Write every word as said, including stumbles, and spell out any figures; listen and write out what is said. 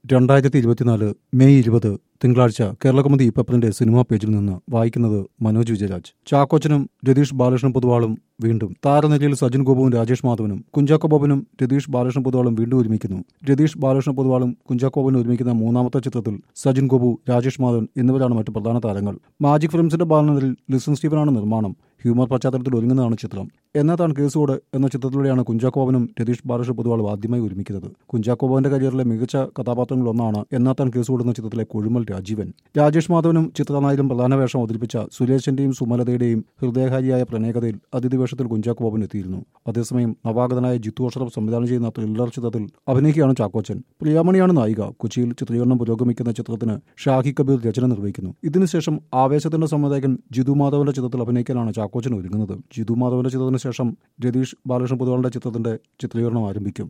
രണ്ടായിരത്തി ഇരുപത്തിനാല് മെയ് ഇരുപത് തിങ്കളാഴ്ച കേരളകൗമുദി പേപ്പറിന്റെ സിനിമാ പേജിൽ നിന്ന് വായിക്കുന്നത് മനോജ് വിജയരാജ്. ചാക്കോച്ചനും രതീഷ് ബാലകൃഷ്ണൻ പൊതുവാളും വീണ്ടും. താരനിരയിൽ സജിൻ ഗോപുവും രാജേഷ് മാധവനും. കുഞ്ചാക്കോ ബോബനും രതീഷ് ബാലകൃഷ്ണൻ പൊതുവാളും വീണ്ടും ഒരുമിക്കുന്നു. രതീഷ് ബാലകൃഷ്ണൻ പൊതുവാളും കുഞ്ചാക്കോ ബോബനും ഒരുമിക്കുന്ന മൂന്നാമത്തെ ചിത്രത്തിൽ സജിൻ ഗോപു, രാജേഷ് മാധവൻ എന്നിവരാണ് മറ്റ് പ്രധാന താരങ്ങൾ. മാജിക് ഫിലിംസിന്റെ ബാനറിൽ ലിസൺ സ്റ്റീവനാണ് നിർമ്മാണം. ഹ്യൂമർ പശ്ചാത്തലത്തിൽ ഒരുങ്ങുന്നതാണ് ചിത്രം. എന്നാ താൻ കേസുകോട് എന്ന ചിത്രത്തിലൂടെയാണ് കുഞ്ചാക്കോ ബോബനും രതീഷ് ബാലകൃഷ്ണൻ പൊതുവാളും ആദ്യമായി ഒരുമിക്കുന്നത്. കുഞ്ചാക്കോ ബോബന്റെ കരിയറിലെ മികച്ച കഥാപാത്രങ്ങളിലൊന്നാണ് എന്നാ താൻ കേസുകോട് എന്ന ചിത്രത്തിലെ കൊഴുമൽ രാജീവൻ. രാജേഷ് മാധവനും ചിത്രനായകനും പ്രധാന വേഷം അവതരിപ്പിച്ച സുരേഷിന്റെയും സുമലതയുടെയും ഹൃദയഹാരിയായ പ്രണയകഥയിൽ അതിഥി വേഷത്തിൽ കുഞ്ചാക്കോ ബോബൻ എത്തിയിരുന്നു. അതേസമയം നവാഗതനായ ജിത്തു അഷ്റഫ് സംവിധാനം ചെയ്യുന്ന ത്രില്ലർ ചിത്രത്തിൽ അഭിനയിക്കുകയാണ് ചാക്കോച്ചൻ. പ്രിയാമണിയാണ് നായിക. കൊച്ചിയിൽ ചിത്രീകരണം പുരോഗമിക്കുന്ന ചിത്രത്തിന് ഷാഹി കബീർ രചന നിർവഹിക്കുന്നു. ഇതിനുശേഷം ആവേശത്തിന്റെ സംവിധായകൻ ജിതു മാധവന്റെ ചിത്രത്തിൽ അഭിനയിക്കാനാണ് ചാക്കോച്ചൻ ഒരുങ്ങുന്നത്. ജിതു മാധവന്റെ ചിത്രത്തിന് ശേഷം രതീഷ് ബാലകൃഷ്ണൻ പൊതുവാളുടെ ചിത്രത്തിന്റെ ചിത്രീകരണം ആരംഭിക്കും.